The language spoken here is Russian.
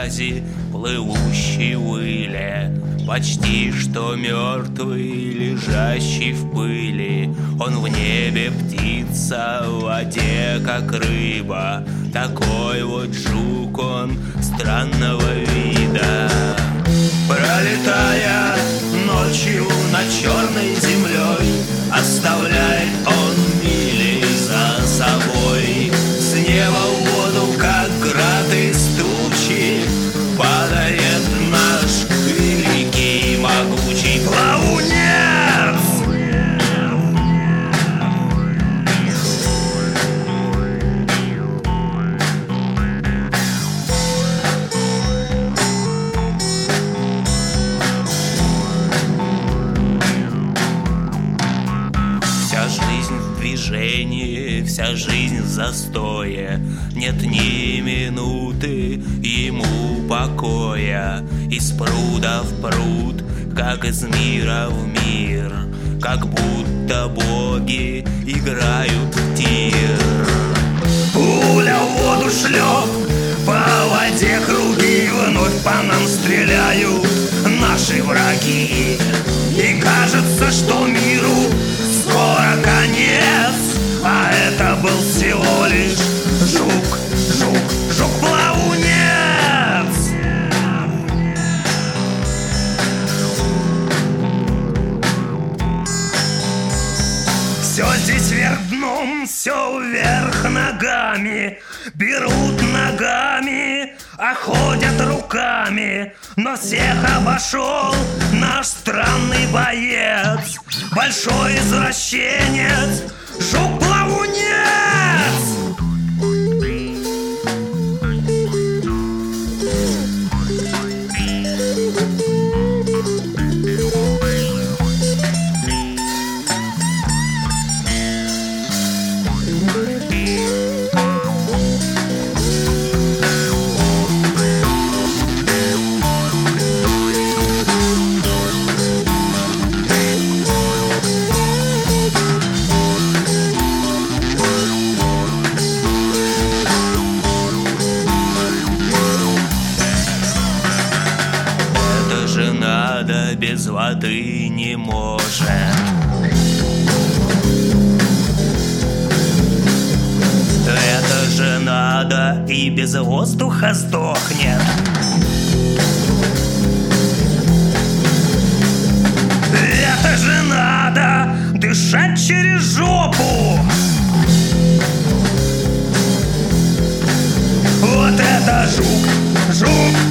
грязи, плывущий в иле, почти что мертвый, лежащий в пыли. Он в небе птица, в воде как рыба. Такой вот жук он странного вида. Пролетая ночью над черной землей, оставляет он мили за собой. С неба в воду, как град из тучи, падает наш великий могучий плавунец. Вся жизнь в застое, нет ни минуты ему покоя. Из пруда в пруд, как из мира в мир, как будто боги играют в тир. Пуля в воду шлеп, по воде круги, вновь по нам стреляют наши враги. И кажется, что миру скоро конец, а это был всего лишь жук-плавунец. Все здесь вверх дном, все вверх ногами. Берут ногами, а ходят руками. Но всех обошел наш странный боец, большой извращенец, жук-плавунец. Без воды не может. Это же надо и без воздуха сдохнет. Это же надо дышать через жопу. Вот это жук